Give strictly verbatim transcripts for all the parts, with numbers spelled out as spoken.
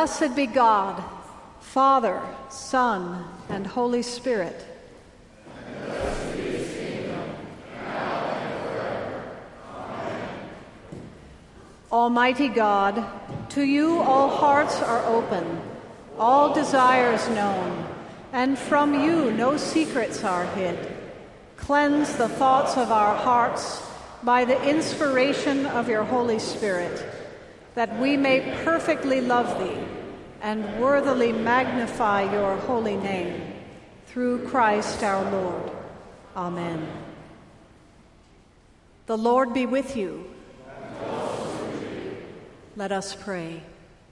Blessed be God, Father, Son, and Holy Spirit. And blessed be his kingdom, now and forever. Amen. Almighty God, to you all hearts are open, all desires known, and from you no secrets are hid. Cleanse the thoughts of our hearts by the inspiration of your Holy Spirit, that we may perfectly love thee and worthily magnify your holy name, through Christ our Lord. Amen. The Lord be with you. And also with you. Let us pray.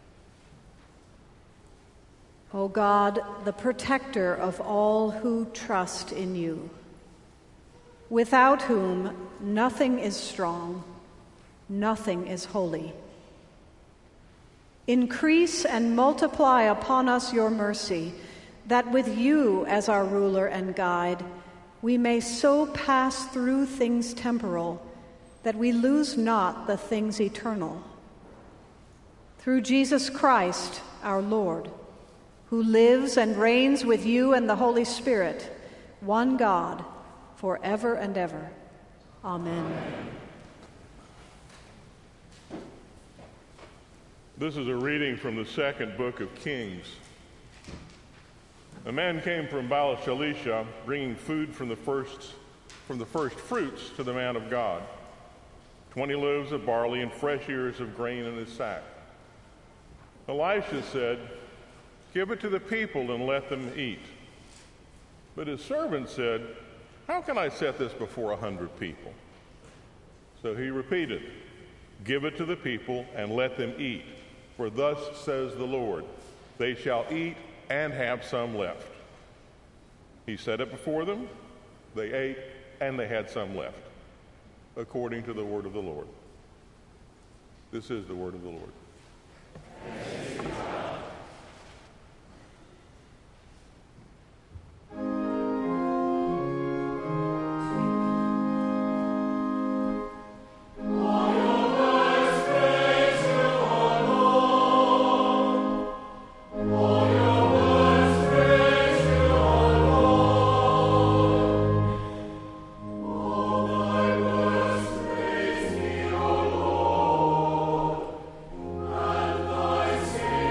O God, the protector of all who trust in you, without whom nothing is strong, nothing is holy. Increase and multiply upon us your mercy, that with you as our ruler and guide, we may so pass through things temporal that we lose not the things eternal. Through Jesus Christ, our Lord, who lives and reigns with you and the Holy Spirit, one God, forever and ever. Amen. This is a reading from the second book of Kings. A man came from Baal-Shalisha, bringing food from the first from the first fruits to the man of God, twenty loaves of barley and fresh ears of grain in his sack. Elisha said, "Give it to the people and let them eat." But his servant said, "How can I set this before a hundred people?" So he repeated, "Give it to the people and let them eat. For thus says the Lord, they shall eat and have some left." He set it before them, they ate, and they had some left, according to the word of the Lord. This is the word of the Lord. Say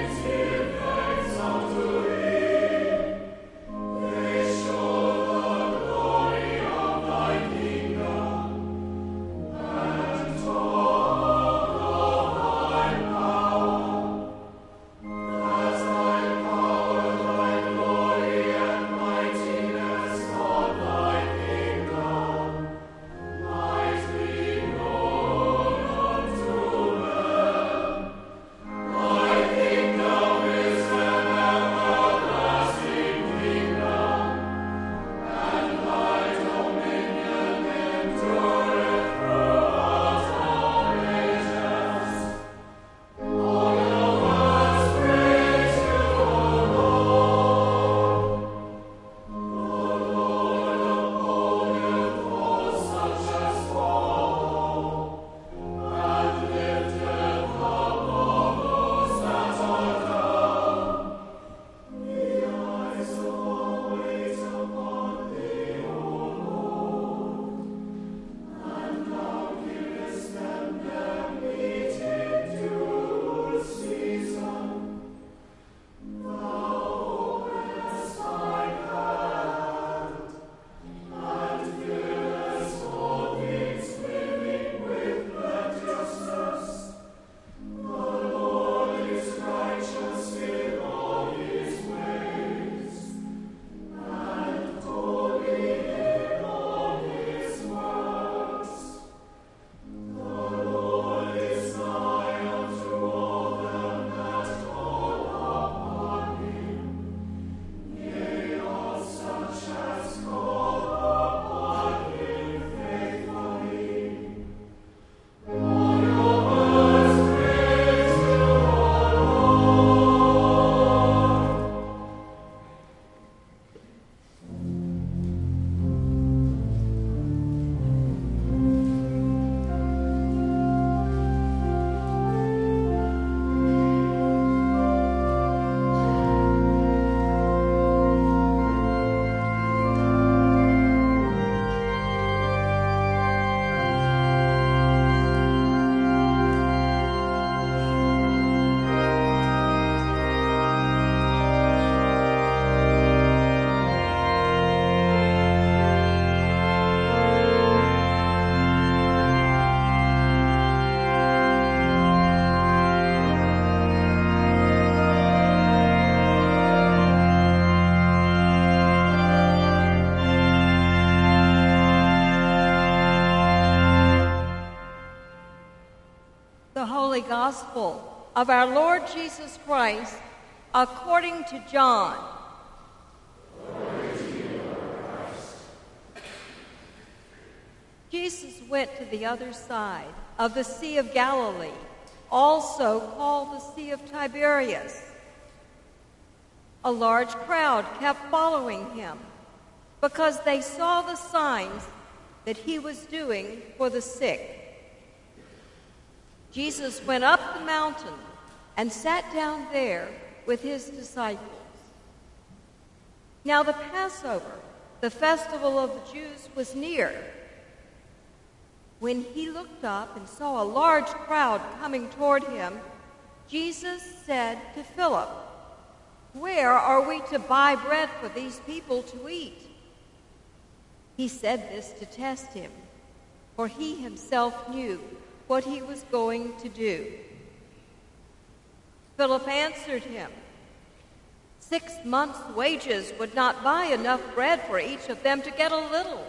Gospel of our Lord Jesus Christ according to John. Glory to you, Lord Christ. Jesus went to the other side of the Sea of Galilee, also called the Sea of Tiberias. A large crowd kept following him because they saw the signs that he was doing for the sick. Jesus went up the mountain and sat down there with his disciples. Now the Passover, the festival of the Jews, was near. When he looked up and saw a large crowd coming toward him, Jesus said to Philip, "Where are we to buy bread for these people to eat?" He said this to test him, for he himself knew what he was going to do. Philip answered him, Six months' wages would not buy enough bread for each of them to get a little."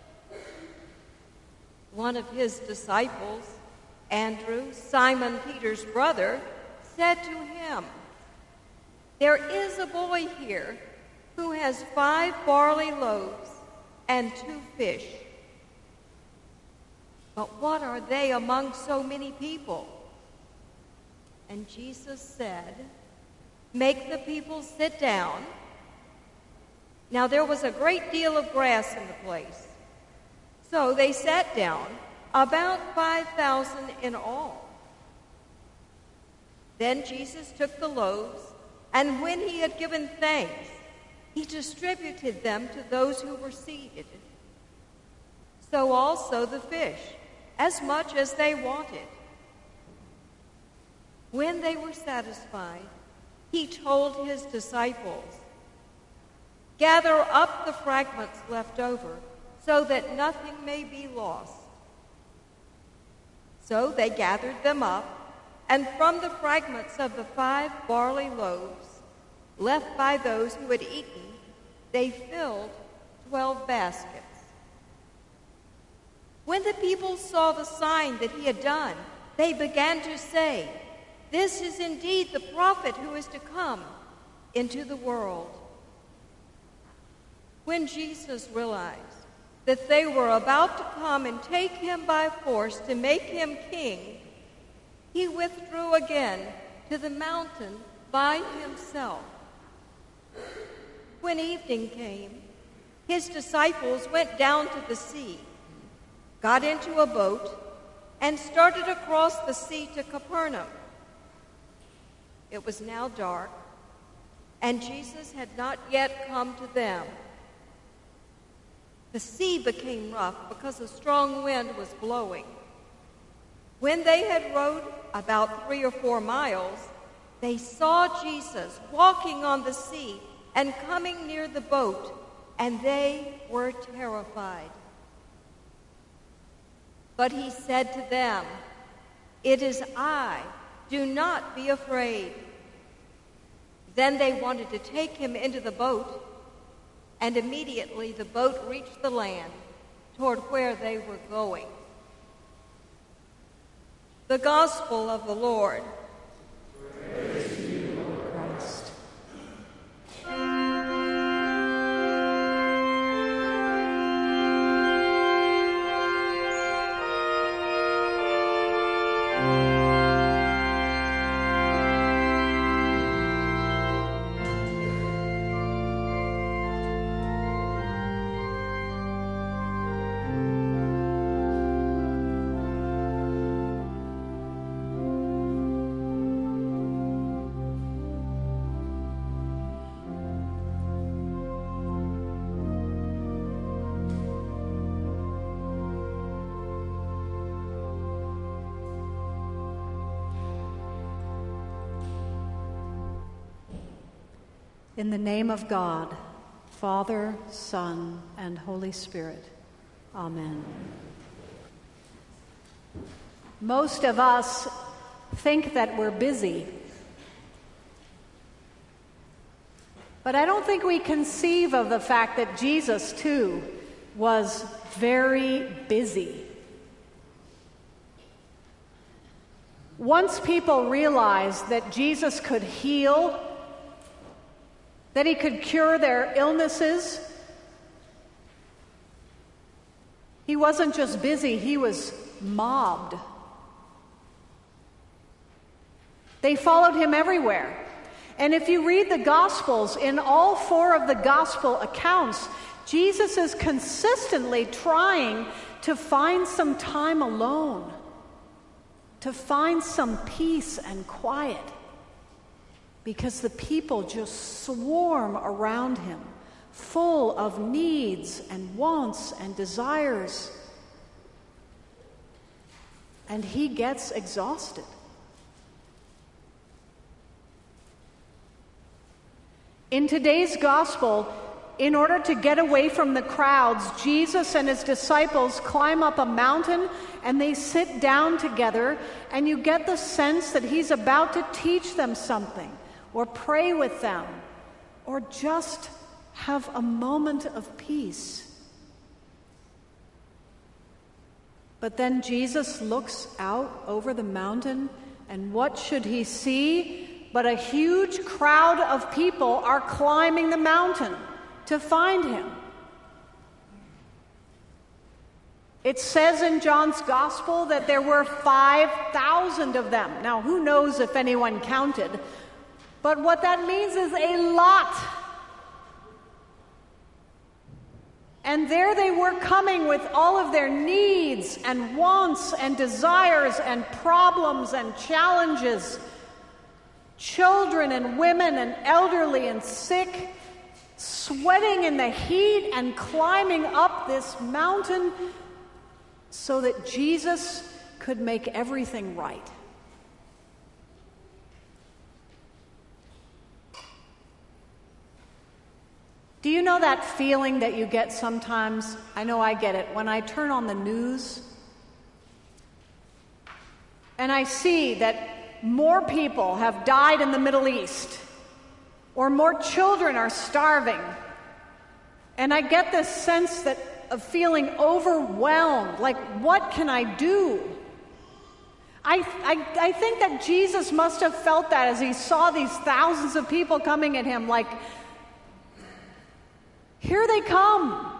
One of his disciples, Andrew, Simon Peter's brother, said to him, "There is a boy here who has five barley loaves and two fish. But what are they among so many people?" And Jesus said, "Make the people sit down." Now there was a great deal of grass in the place. So they sat down, about five thousand in all. Then Jesus took the loaves, and when he had given thanks, he distributed them to those who were seated. So also the fish, as much as they wanted. When they were satisfied, he told his disciples, "Gather up the fragments left over, so that nothing may be lost." So they gathered them up, and from the fragments of the five barley loaves left by those who had eaten, they filled twelve baskets. When the people saw the sign that he had done, they began to say, "This is indeed the prophet who is to come into the world." When Jesus realized that they were about to come and take him by force to make him king, he withdrew again to the mountain by himself. When evening came, his disciples went down to the sea, got into a boat, and started across the sea to Capernaum. It was now dark, and Jesus had not yet come to them. The sea became rough because a strong wind was blowing. When they had rowed about three or four miles, they saw Jesus walking on the sea and coming near the boat, and they were terrified. But he said to them, "It is I, do not be afraid." Then they wanted to take him into the boat, and immediately the boat reached the land toward where they were going. The Gospel of the Lord. Praise to you, Lord Christ. In the name of God, Father, Son, and Holy Spirit. Amen. Most of us think that we're busy, but I don't think we conceive of the fact that Jesus, too, was very busy. Once people realized that Jesus could heal, that he could cure their illnesses, he wasn't just busy, he was mobbed. They followed him everywhere. And if you read the Gospels, in all four of the Gospel accounts, Jesus is consistently trying to find some time alone, to find some peace and quiet, because the people just swarm around him, full of needs and wants and desires. And he gets exhausted. In today's gospel, in order to get away from the crowds, Jesus and his disciples climb up a mountain and they sit down together, and you get the sense that he's about to teach them something, or pray with them, or just have a moment of peace. But then Jesus looks out over the mountain, and what should he see? But a huge crowd of people are climbing the mountain to find him. It says in John's Gospel that there were five thousand of them. Now, who knows if anyone counted? But what that means is a lot. And there they were coming with all of their needs and wants and desires and problems and challenges. Children and women and elderly and sick, sweating in the heat and climbing up this mountain so that Jesus could make everything right. Do you know that feeling that you get sometimes? I know I get it. When I turn on the news and I see that more people have died in the Middle East, or more children are starving, and I get this sense that of feeling overwhelmed, like, what can I do? I, I, I think that Jesus must have felt that as he saw these thousands of people coming at him, like, here they come.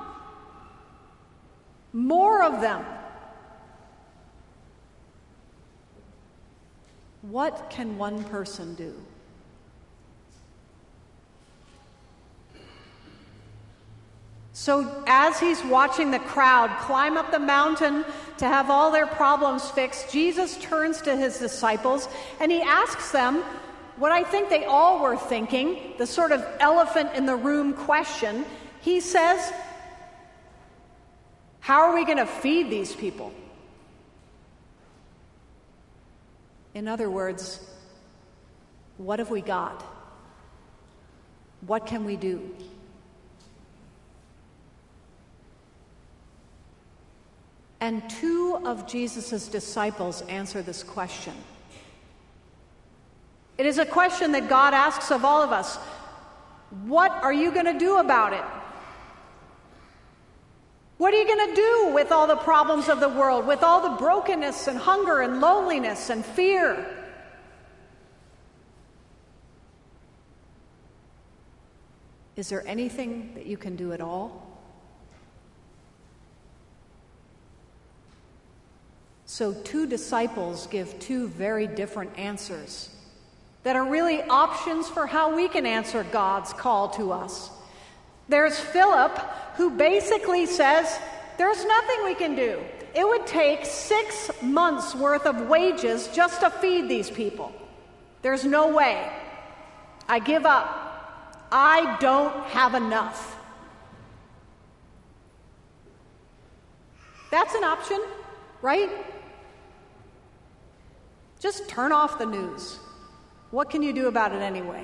More of them. What can one person do? So as he's watching the crowd climb up the mountain to have all their problems fixed, Jesus turns to his disciples and he asks them what I think they all were thinking, the sort of elephant in the room question. He says, how are we going to feed these people? In other words, what have we got? What can we do? And two of Jesus' disciples answer this question. It is a question that God asks of all of us. What are you going to do about it? What are you going to do with all the problems of the world, with all the brokenness and hunger and loneliness and fear? Is there anything that you can do at all? So two disciples give two very different answers that are really options for how we can answer God's call to us. There's Philip, who basically says, there's nothing we can do. It would take six months worth of wages just to feed these people. There's no way. I give up. I don't have enough. That's an option, right? Just turn off the news. What can you do about it anyway?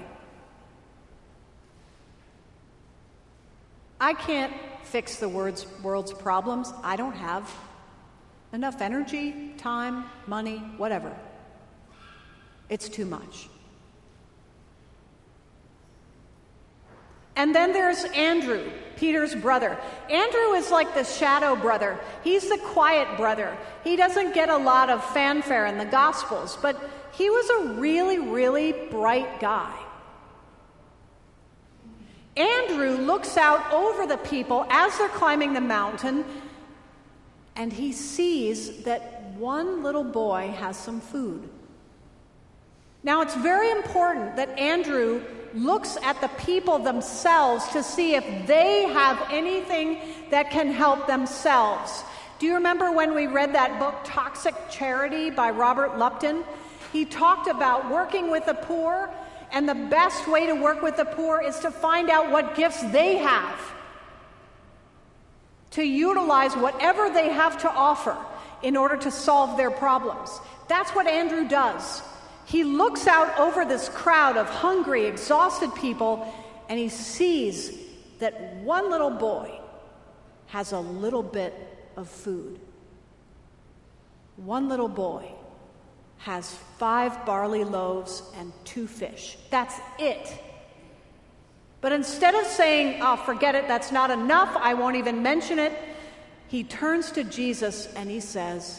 I can't fix the world's, world's problems. I don't have enough energy, time, money, whatever. It's too much. And then there's Andrew, Peter's brother. Andrew is like the shadow brother. He's the quiet brother. He doesn't get a lot of fanfare in the Gospels, but he was a really, really bright guy. Andrew looks out over the people as they're climbing the mountain, and he sees that one little boy has some food. Now, it's very important that Andrew looks at the people themselves to see if they have anything that can help themselves. Do you remember when we read that book, Toxic Charity by Robert Lupton? He talked about working with the poor, and the best way to work with the poor is to find out what gifts they have, to utilize whatever they have to offer in order to solve their problems. That's what Andrew does. He looks out over this crowd of hungry, exhausted people, and he sees that one little boy has a little bit of food. One little boy has five barley loaves and two fish. That's it. But instead of saying, oh, forget it, that's not enough, I won't even mention it, he turns to Jesus and he says,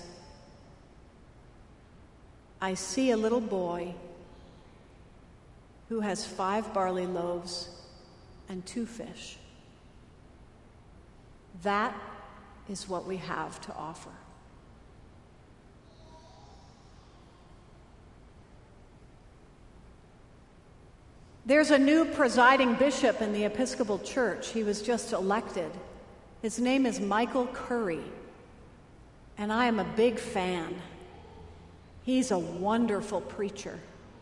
I see a little boy who has five barley loaves and two fish. That is what we have to offer. There's a new presiding bishop in the Episcopal Church. He was just elected. His name is Michael Curry, and I am a big fan. He's a wonderful preacher.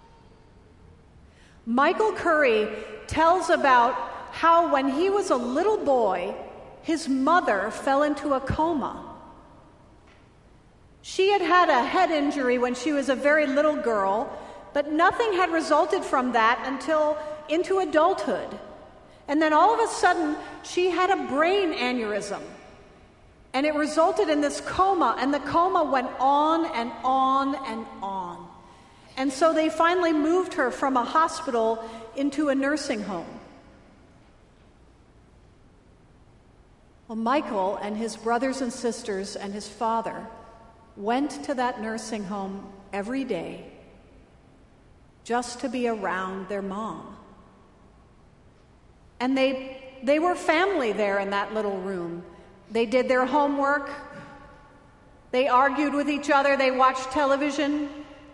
Michael Curry tells about how when he was a little boy, his mother fell into a coma. She had had a head injury when she was a very little girl, but nothing had resulted from that until into adulthood. And then all of a sudden, she had a brain aneurysm. And it resulted in this coma, and the coma went on and on and on. And so they finally moved her from a hospital into a nursing home. Well, Michael and his brothers and sisters and his father went to that nursing home every day just to be around their mom. And they they were family there in that little room. They did their homework. They argued with each other. They watched television.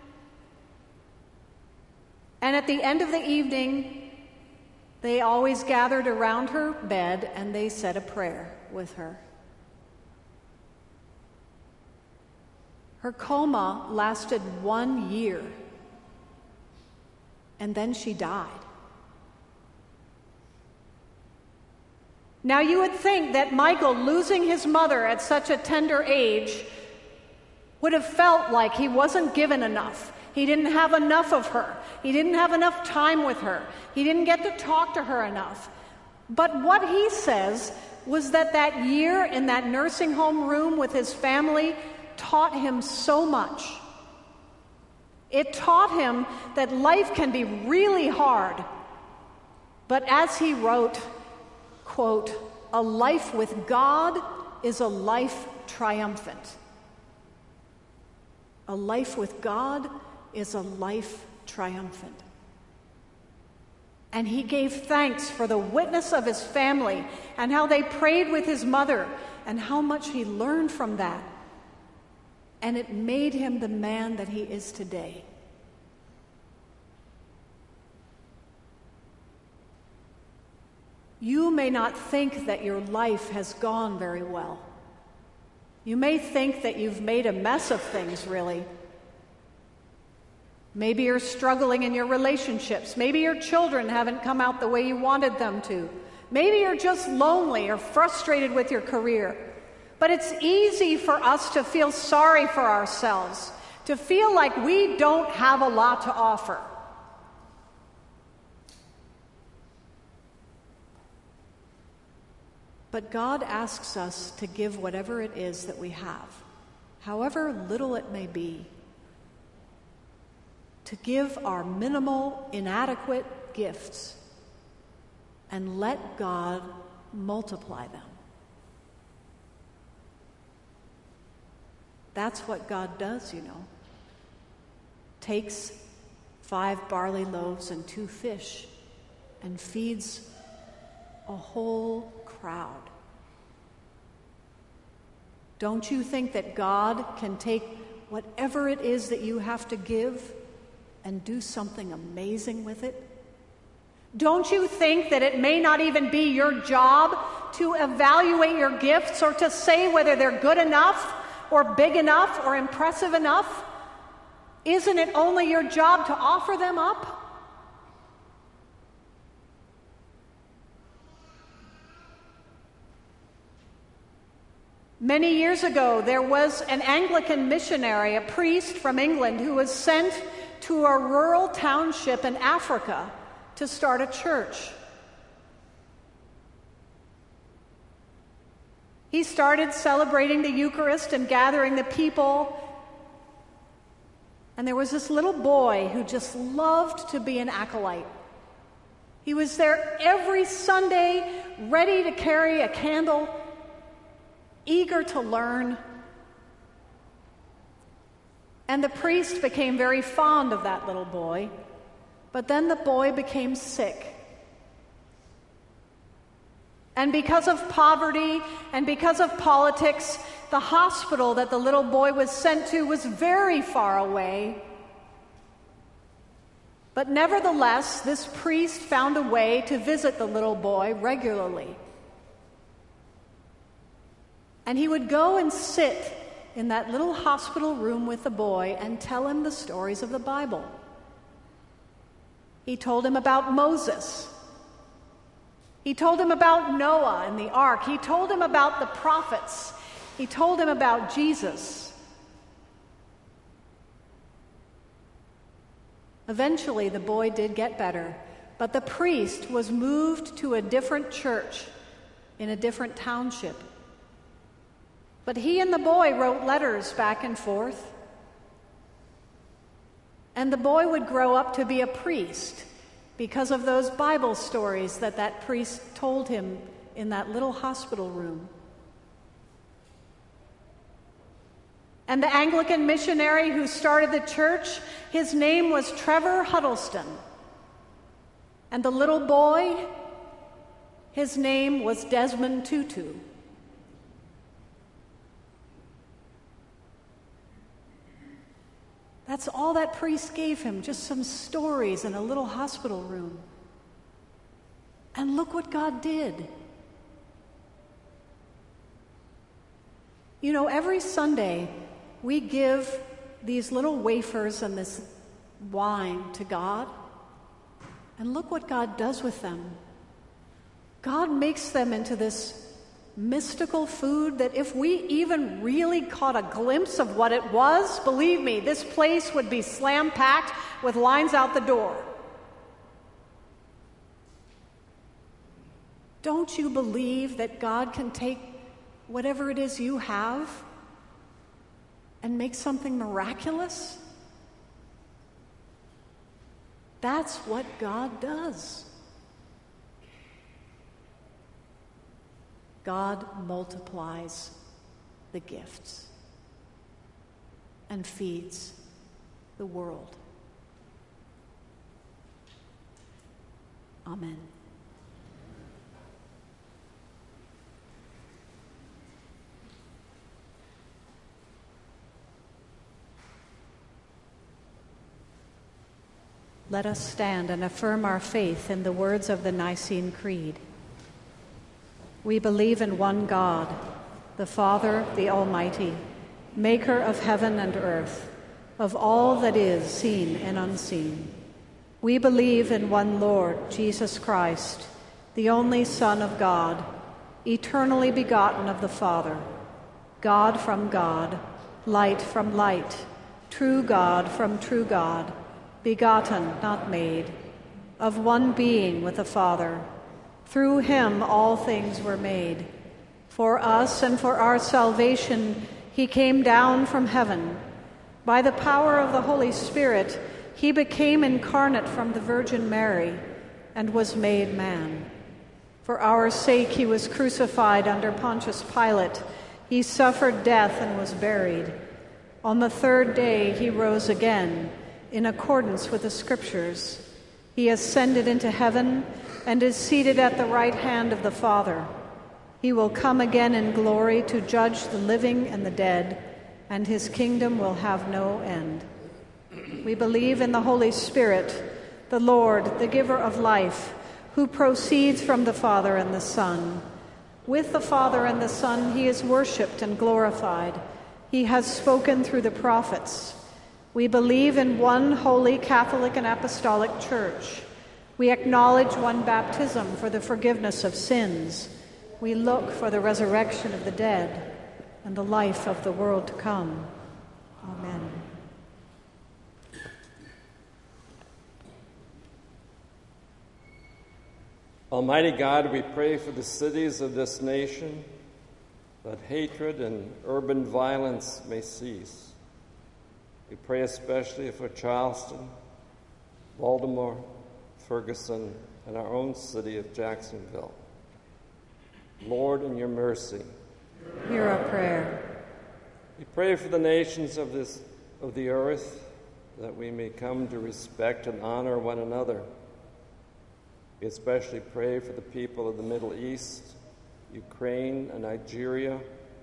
And at the end of the evening, they always gathered around her bed and they said a prayer with her. Her coma lasted one year. And then she died. Now you would think that Michael, losing his mother at such a tender age, would have felt like he wasn't given enough. He didn't have enough of her. He didn't have enough time with her. He didn't get to talk to her enough. But what he says was that that year in that nursing home room with his family taught him so much. It taught him that life can be really hard. But as he wrote, quote, a life with God is a life triumphant. A life with God is a life triumphant. And he gave thanks for the witness of his family and how they prayed with his mother and how much he learned from that. And it made him the man that he is today. You may not think that your life has gone very well. You may think that you've made a mess of things, really. Maybe you're struggling in your relationships. Maybe your children haven't come out the way you wanted them to. Maybe you're just lonely or frustrated with your career. But it's easy for us to feel sorry for ourselves, to feel like we don't have a lot to offer. But God asks us to give whatever it is that we have, however little it may be, to give our minimal, inadequate gifts and let God multiply them. That's what God does, you know. Takes five barley loaves and two fish and feeds a whole crowd. Don't you think that God can take whatever it is that you have to give and do something amazing with it? Don't you think that it may not even be your job to evaluate your gifts or to say whether they're good enough or big enough or impressive enough? Isn't it only your job to offer them up? Many years ago, there was an Anglican missionary, a priest from England, who was sent to a rural township in Africa to start a church. He started celebrating the Eucharist and gathering the people. And there was this little boy who just loved to be an acolyte. He was there every Sunday, ready to carry a candle, eager to learn. And the priest became very fond of that little boy. But then the boy became sick. And because of poverty and because of politics, the hospital that the little boy was sent to was very far away. But nevertheless, this priest found a way to visit the little boy regularly. And he would go and sit in that little hospital room with the boy and tell him the stories of the Bible. He told him about Moses. He told him about Noah and the ark. He told him about the prophets. He told him about Jesus. Eventually, the boy did get better, but the priest was moved to a different church in a different township. But he and the boy wrote letters back and forth. And the boy would grow up to be a priest because of those Bible stories that that priest told him in that little hospital room. And the Anglican missionary who started the church, his name was Trevor Huddleston. And the little boy, his name was Desmond Tutu. That's all that priest gave him, just some stories in a little hospital room. And look what God did. You know, every Sunday we give these little wafers and this wine to God. And look what God does with them. God makes them into this mystical food that if we even really caught a glimpse of what it was, believe me, this place would be slam-packed with lines out the door. Don't you believe that God can take whatever it is you have and make something miraculous? That's what God does. God multiplies the gifts and feeds the world. Amen. Let us stand and affirm our faith in the words of the Nicene Creed. We believe in one God, the Father, the Almighty, maker of heaven and earth, of all that is seen and unseen. We believe in one Lord, Jesus Christ, the only Son of God, eternally begotten of the Father, God from God, light from light, true God from true God, begotten, not made, of one being with the Father. Through him all things were made. For us and for our salvation he came down from heaven. By the power of the Holy Spirit he became incarnate from the Virgin Mary and was made man. For our sake he was crucified under Pontius Pilate. He suffered death and was buried. On the third day he rose again, in accordance with the Scriptures. He ascended into heaven and is seated at the right hand of the Father. He will come again in glory to judge the living and the dead, and his kingdom will have no end. We believe in the Holy Spirit, the Lord, the giver of life, who proceeds from the Father and the Son. With the Father and the Son he is worshipped and glorified. He has spoken through the prophets. We believe in one holy Catholic and Apostolic Church. We acknowledge one baptism for the forgiveness of sins. We look for the resurrection of the dead and the life of the world to come. Amen. Almighty God, we pray for the cities of this nation, that hatred and urban violence may cease. We pray especially for Charleston, Baltimore, Ferguson, and our own city of Jacksonville. Lord, in your mercy, hear our prayer. We pray for the nations of this of the earth, that we may come to respect and honor one another. We especially pray for the people of the Middle East, Ukraine, and Nigeria.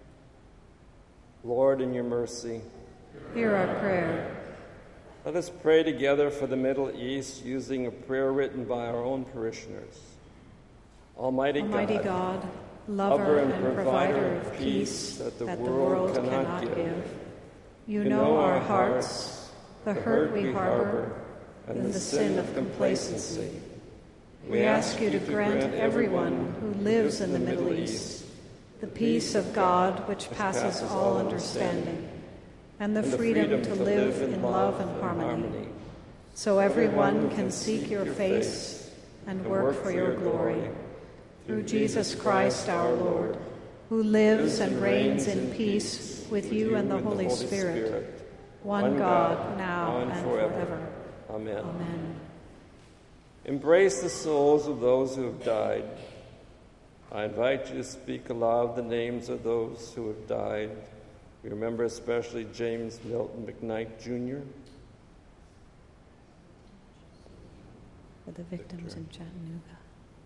Lord, in your mercy, hear our prayer. Let us pray together for the Middle East using a prayer written by our own parishioners. Almighty, Almighty God, God, lover and, and provider of peace that, the, that world the world cannot, cannot give. give. You, You know, know our our hearts, the hurt we harbor, and and the sin of complacency. We ask you to grant everyone who lives in the Middle East the peace of God which passes all understanding, and the freedom to live in love and harmony, so everyone can seek your face and work for your glory. Through Jesus Christ our Lord, who lives and reigns in peace with you and the Holy Spirit, one God, now and forever. Amen. Amen. Embrace the souls of those who have died. I invite you to speak aloud the names of those who have died. We remember especially James Milton McKnight, Junior For the victims in Chattanooga.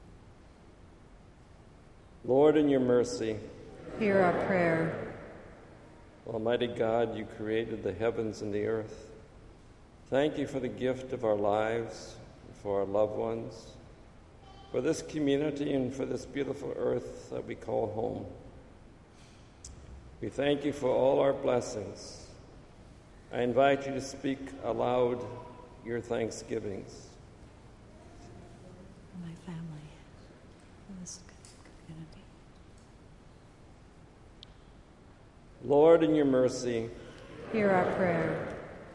Lord, in your mercy, hear our prayer. Almighty God, you created the heavens and the earth. Thank you for the gift of our lives, for our loved ones, for this community, and for this beautiful earth that we call home. We thank you for all our blessings. I invite you to speak aloud your thanksgivings. For my family, for this community. Lord, in your mercy, hear our prayer.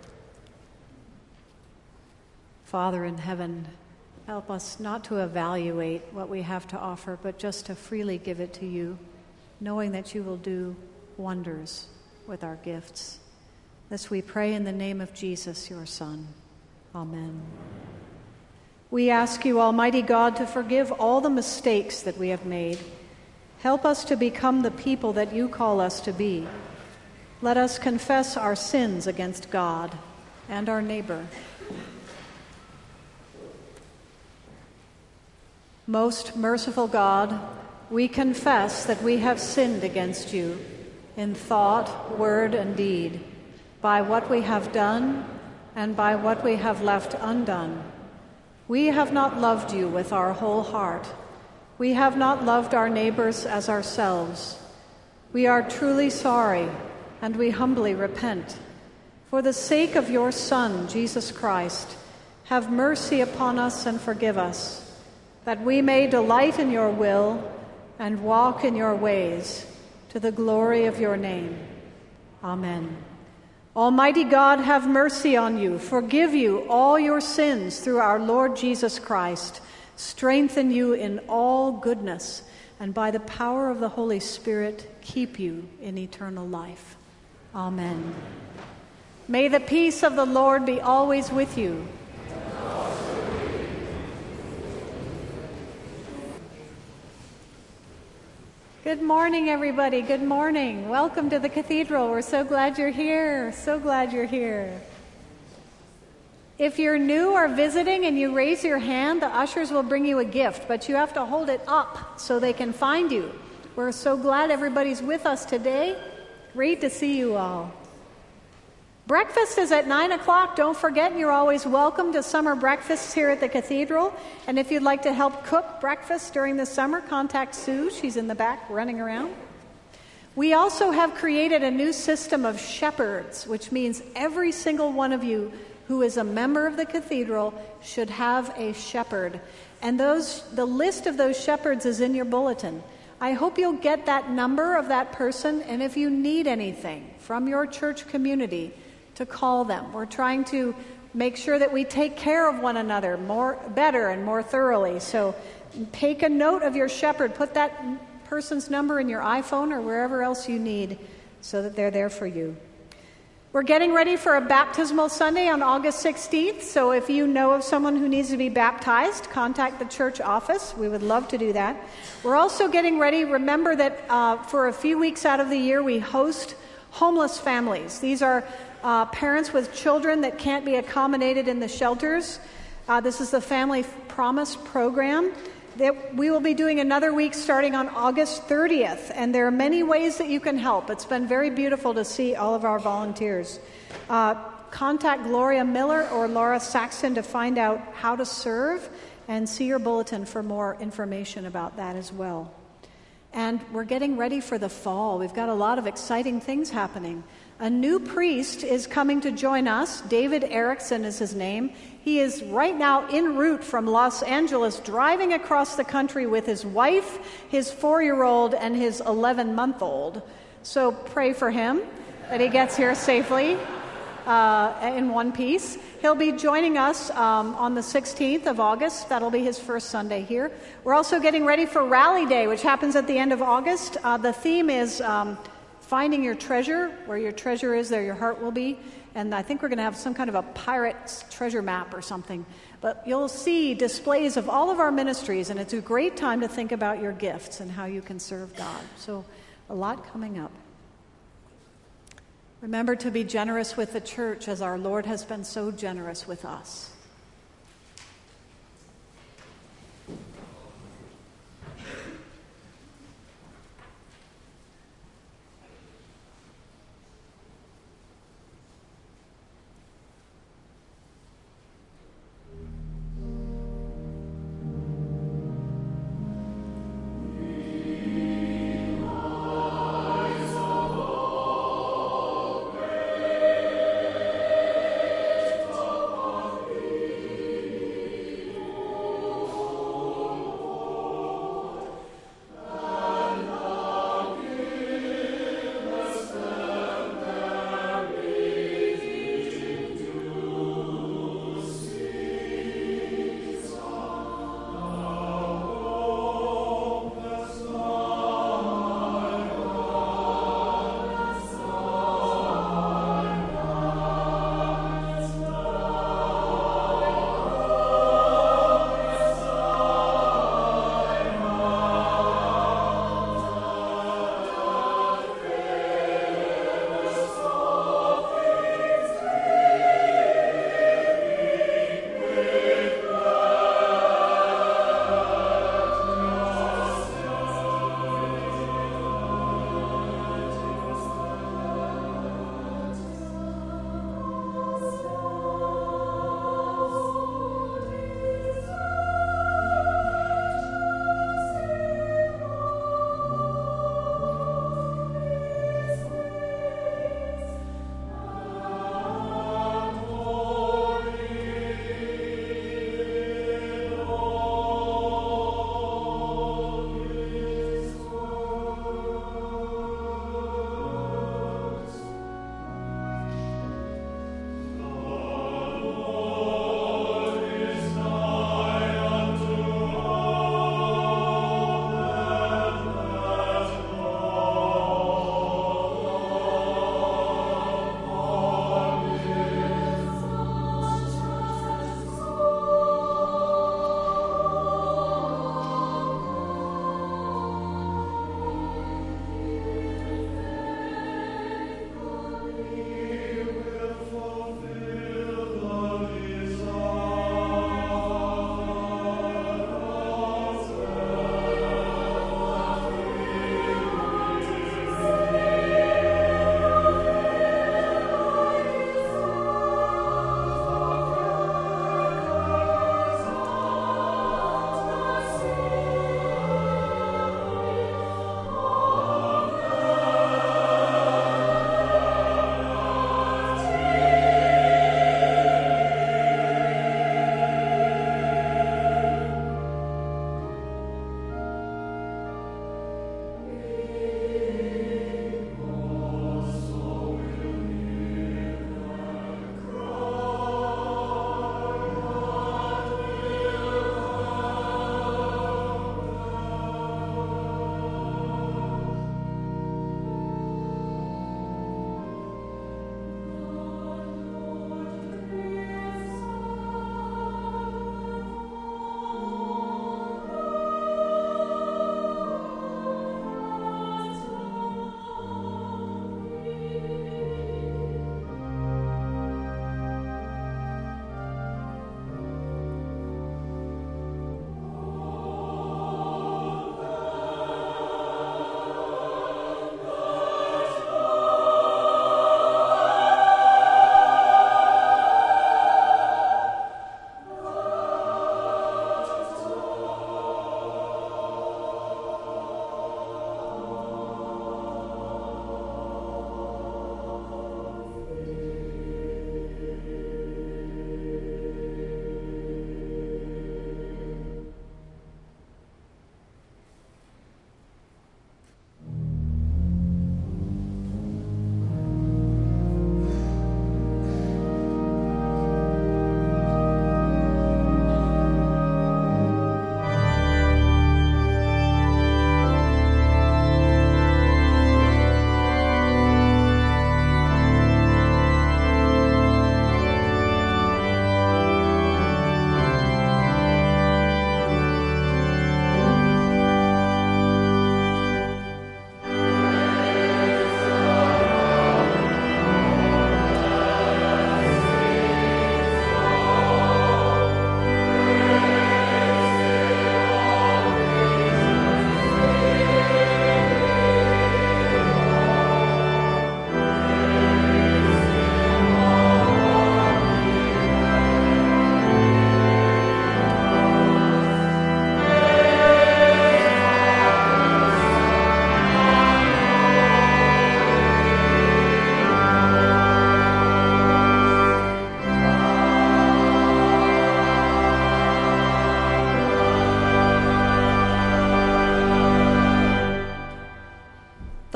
Father in heaven, help us not to evaluate what we have to offer, but just to freely give it to you, knowing that you will do wonders with our gifts. This we pray in the name of Jesus, your Son. Amen. We ask you, Almighty God, to forgive all the mistakes that we have made. Help us to become the people that you call us to be. Let us confess our sins against God and our neighbor. Most merciful God, we confess that we have sinned against you in thought, word, and deed, by what we have done and by what we have left undone. We have not loved you with our whole heart. We have not loved our neighbors as ourselves. We are truly sorry, and we humbly repent. For the sake of your Son, Jesus Christ, have mercy upon us and forgive us, that we may delight in your will and walk in your ways, to the glory of your name. Amen. Almighty God, have mercy on you, forgive you all your sins through our Lord Jesus Christ, strengthen you in all goodness, and by the power of the Holy Spirit, keep you in eternal life. Amen. May the peace of the Lord be always with you. Good morning, everybody. Good morning. Welcome to the cathedral. We're so glad you're here. So glad you're here. If you're new or visiting and you raise your hand, the ushers will bring you a gift, but you have to hold it up so they can find you. We're so glad everybody's with us today. Great to see you all. Breakfast is at nine o'clock. Don't forget, you're always welcome to summer breakfasts here at the cathedral. And if you'd like to help cook breakfast during the summer, contact Sue. She's in the back running around. We also have created a new system of shepherds, which means every single one of you who is a member of the cathedral should have a shepherd. And those, the list of those shepherds is in your bulletin. I hope you'll get that number of that person, and if you need anything from your church community, to call them. We're trying to make sure that we take care of one another more, better and more thoroughly. So take a note of your shepherd. Put that person's number in your iPhone or wherever else you need so that they're there for you. We're getting ready for a baptismal Sunday on August sixteenth. So if you know of someone who needs to be baptized, contact the church office. We would love to do that. We're also getting ready. Remember that uh, for a few weeks out of the year, we host homeless families. These are Uh, parents with children that can't be accommodated in the shelters. Uh, this is the Family Promise program. That we will be doing another week starting on August thirtieth, and there are many ways that you can help. It's been very beautiful to see all of our volunteers. Uh, contact Gloria Miller or Laura Saxton to find out how to serve, and see your bulletin for more information about that as well. And we're getting ready for the fall. We've got a lot of exciting things happening. A new priest is coming to join us. David Erickson is his name. He is right now en route from Los Angeles, driving across the country with his wife, his four-year-old, and his eleven-month-old. So pray for him that he gets here safely uh, in one piece. He'll be joining us um, on the sixteenth of August. That'll be his first Sunday here. We're also getting ready for Rally Day, which happens at the end of August. Uh, the theme is Um, Finding your treasure. Where your treasure is, there your heart will be. And I think we're going to have some kind of a pirate's treasure map or something. But you'll see displays of all of our ministries, and it's a great time to think about your gifts and how you can serve God. So a lot coming up. Remember to be generous with the church as our Lord has been so generous with us. Amen.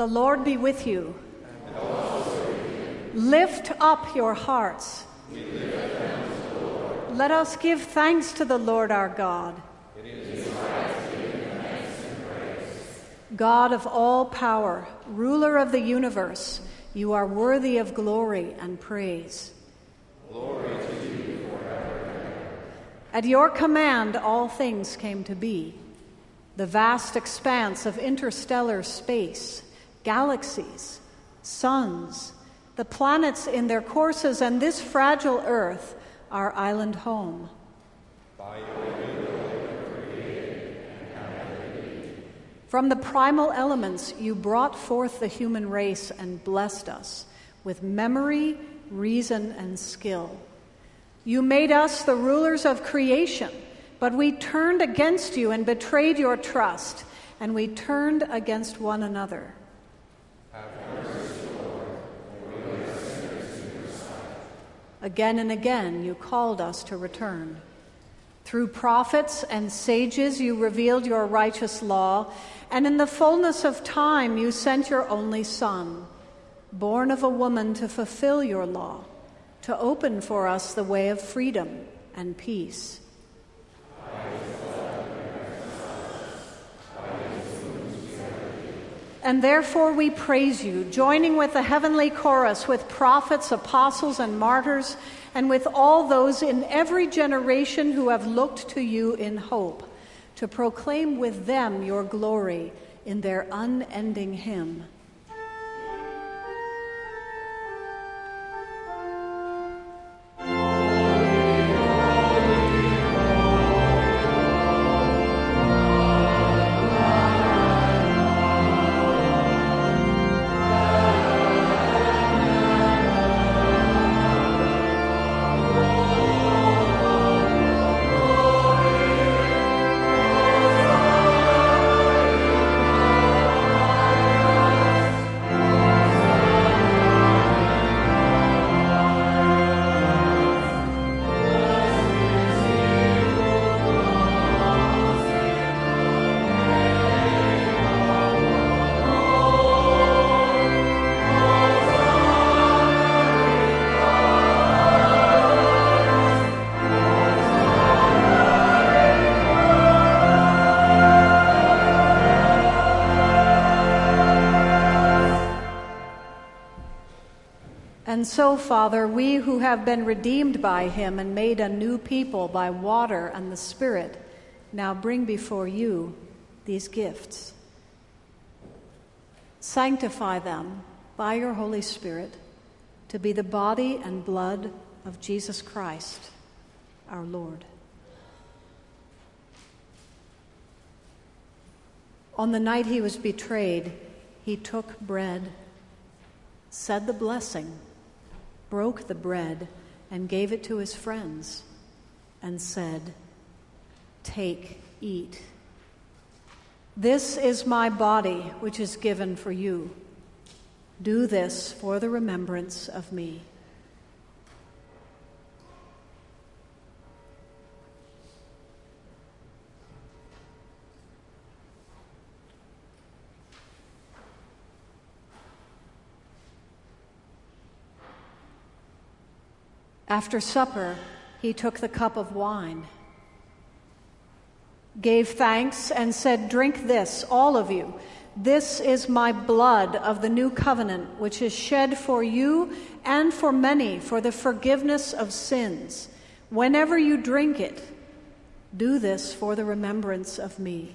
The Lord be with you. And also with you. Lift up your hearts. We lift them to the Lord. Let us give thanks to the Lord our God. It is right to give him thanks and praise. God of all power, ruler of the universe, you are worthy of glory and praise. Glory to you forever and ever. At your command all things came to be. The vast expanse of interstellar space, galaxies, suns, the planets in their courses, and this fragile earth, our island home. By your will they were created and have they be. From the primal elements you brought forth the human race and blessed us with memory, reason, and skill. You made us the rulers of creation, but we turned against you and betrayed your trust, and we turned against one another. Have mercy, Lord, for we are sinners in your sight. Again and again you called us to return. Through prophets and sages you revealed your righteous law, and in the fullness of time you sent your only Son, born of a woman to fulfill your law, to open for us the way of freedom and peace. And therefore we praise you, joining with the heavenly chorus, with prophets, apostles, and martyrs, and with all those in every generation who have looked to you in hope, to proclaim with them your glory in their unending hymn. And so, Father, we who have been redeemed by him and made a new people by water and the Spirit, now bring before you these gifts. Sanctify them by your Holy Spirit to be the body and blood of Jesus Christ, our Lord. On the night he was betrayed, he took bread, said the blessing, broke the bread, and gave it to his friends, and said, "Take, eat. This is my body, which is given for you. Do this for the remembrance of me." After supper, he took the cup of wine, gave thanks, and said, "Drink this, all of you. This is my blood of the new covenant, which is shed for you and for many for the forgiveness of sins. Whenever you drink it, do this for the remembrance of me."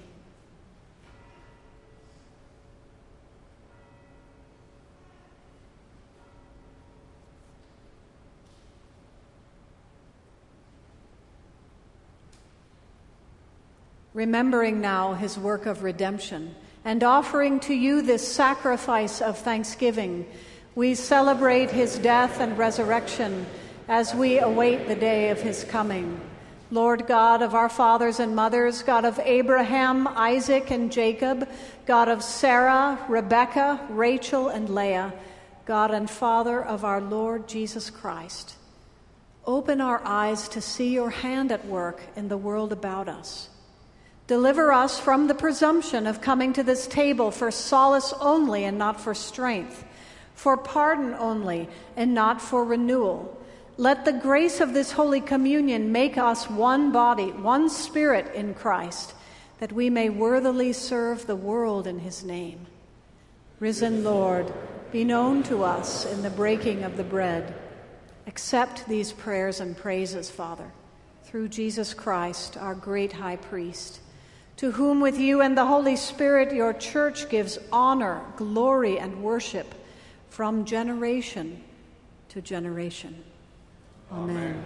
Remembering now his work of redemption and offering to you this sacrifice of thanksgiving, we celebrate his death and resurrection as we await the day of his coming. Lord God of our fathers and mothers, God of Abraham, Isaac, and Jacob, God of Sarah, Rebekah, Rachel, and Leah, God and Father of our Lord Jesus Christ, open our eyes to see your hand at work in the world about us. Deliver us from the presumption of coming to this table for solace only and not for strength, for pardon only and not for renewal. Let the grace of this Holy Communion make us one body, one spirit in Christ, that we may worthily serve the world in his name. Risen Lord, be known to us in the breaking of the bread. Accept these prayers and praises, Father, through Jesus Christ, our great high priest, to whom with you and the Holy Spirit your church gives honor, glory, and worship from generation to generation. Amen. Amen.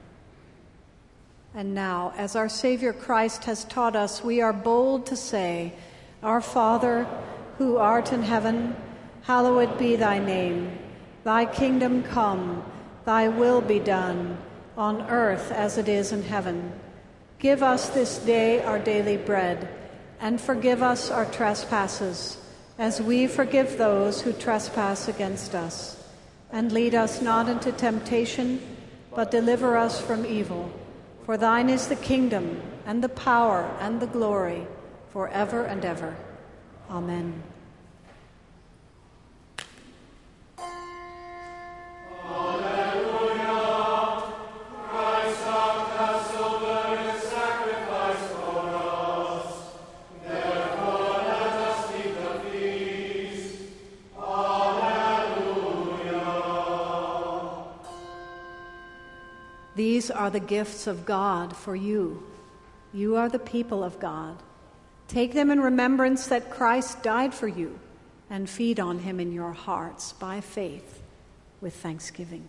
And now, as our Savior Christ has taught us, we are bold to say, Our Father, who art in heaven, hallowed be thy name. Thy kingdom come, thy will be done, on earth as it is in heaven. Give us this day our daily bread, and forgive us our trespasses, as we forgive those who trespass against us. And lead us not into temptation, but deliver us from evil. For thine is the kingdom, and the power, and the glory, forever and ever. Amen. These are the gifts of God for you. You are the people of God. Take them in remembrance that Christ died for you, and feed on him in your hearts by faith with thanksgiving.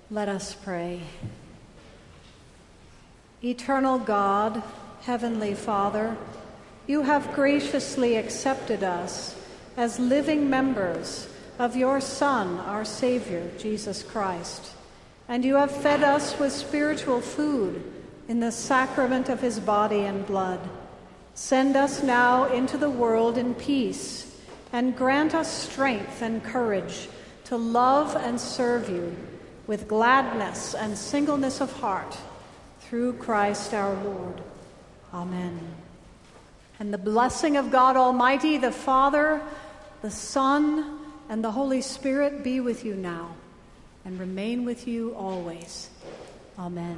Let us pray. Eternal God, Heavenly Father, you have graciously accepted us as living members of your Son, our Savior, Jesus Christ, and you have fed us with spiritual food in the sacrament of his body and blood. Send us now into the world in peace, and grant us strength and courage to love and serve you with gladness and singleness of heart, through Christ our Lord. Amen. And the blessing of God Almighty, the Father, the Son, and the Holy Spirit be with you now and remain with you always. Amen.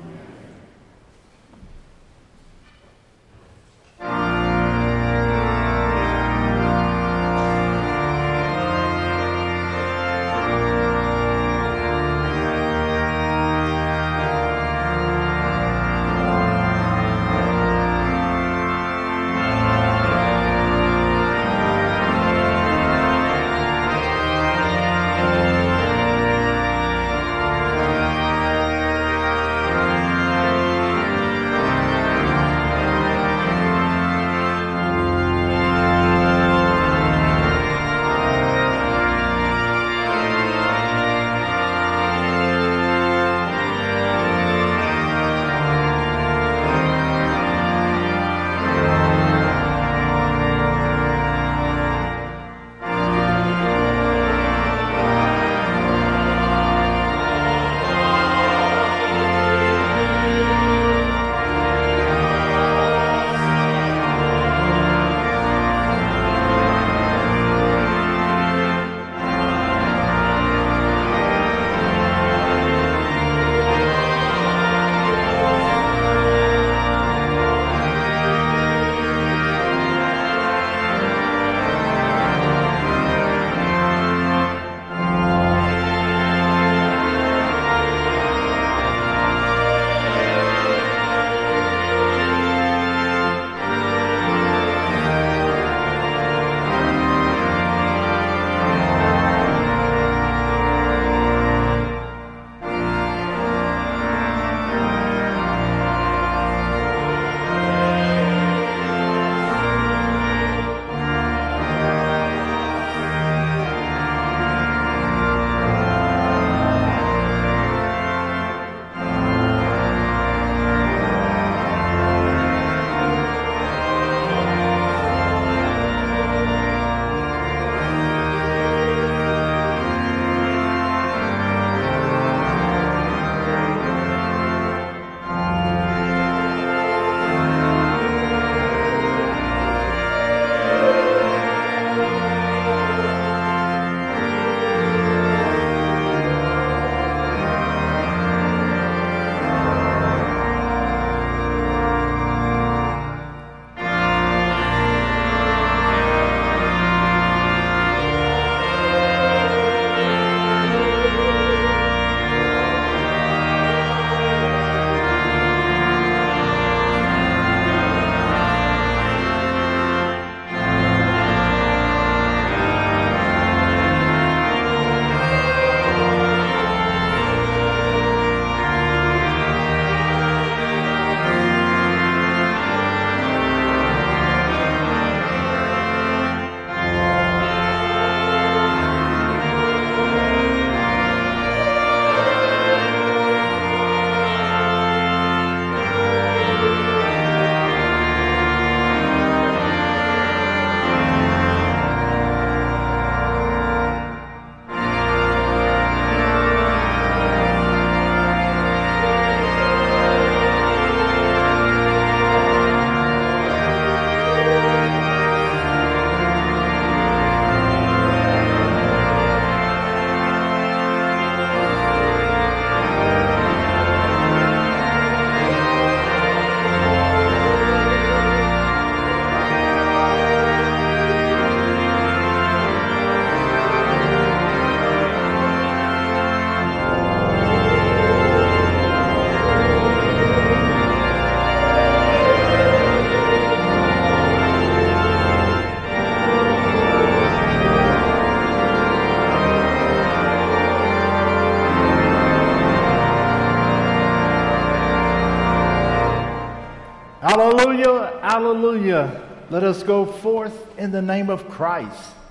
Hallelujah. Let us go forth in the name of Christ.